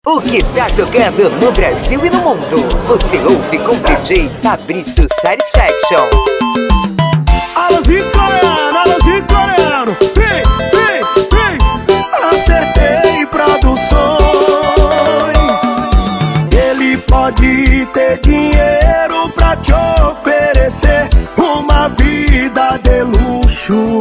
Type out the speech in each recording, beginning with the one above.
O que tá tocando no Brasil e no mundo, você ouve com DJ Fabrício Satisfaction. Alôzinho coreano, vem, Acertei Produções. Ele pode ter dinheiro pra te oferecer uma vida de luxo.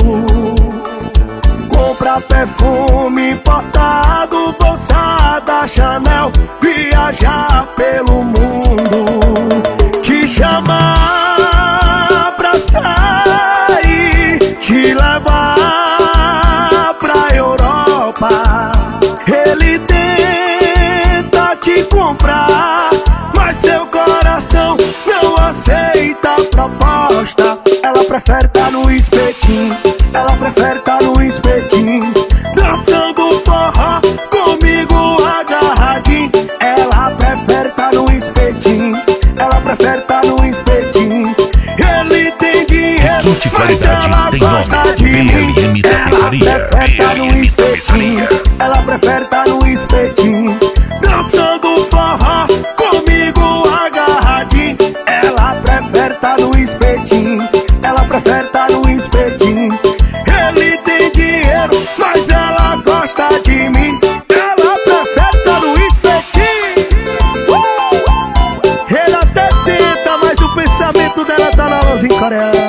Compra perfume importado, bolsa da Chanel, viajar pelo mundo, te chamar pra sair, te levar pra Europa. Ele tenta te comprar, mas seu coração não aceita a proposta. Ela prefere tá no espetinho, ela prefere tá no espetinho, dançando forró comigo agarradinho. Ela prefere tá no espetinho, ela prefere tá no espetinho. Ele tem dinheiro, mas ela gosta de mim. Ela prefere tá no espetinho, ela prefere tá no espetinho, dançando forró comigo agarradinho. Ela prefere tá no espetinho, ela prefere tá no espetinho. Ele tem dinheiro, mas ela gosta de mim. Ela prefere tá no espetinho. Ele até tenta, mas o pensamento dela tá na alôzinho coreano.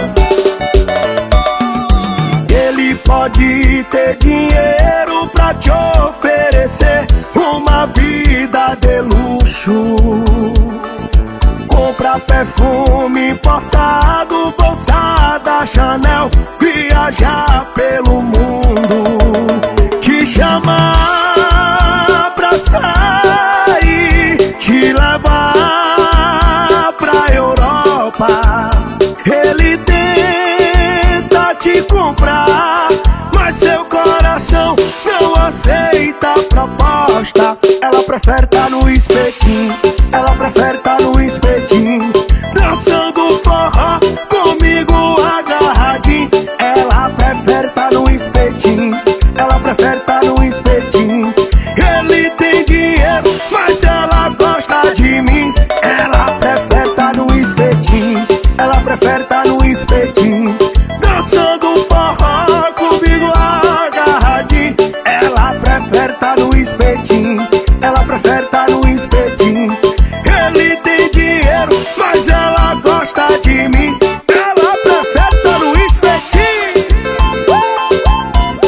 Ele pode ter dinheiro pra te oferecer uma vida de luxo. Compra perfume importado, bolsa da Chanel, viajar pelo mundo, te chamar pra sair, te levar pra Europa. Ele tenta te comprar, mas seu coração não aceita a proposta. Ela prefere tá no espetinho, ela prefere tá no espetinho, dançando forró comigo agarradinho. Ela prefere tá no espetinho, ela prefere tá no espetinho. Ele tem dinheiro, mas ela gosta de mim. Ela prefere tá no espetinho, ela prefere tá no espetinho, dançando forró comigo agarradinho. Ela prefere tá no espetinho, ela prefere tá no espetinho. Ele tem dinheiro, mas ela gosta de mim. Ela prefere tá no espetinho.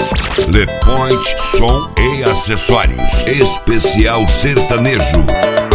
The Point Som e Acessórios Especial Sertanejo.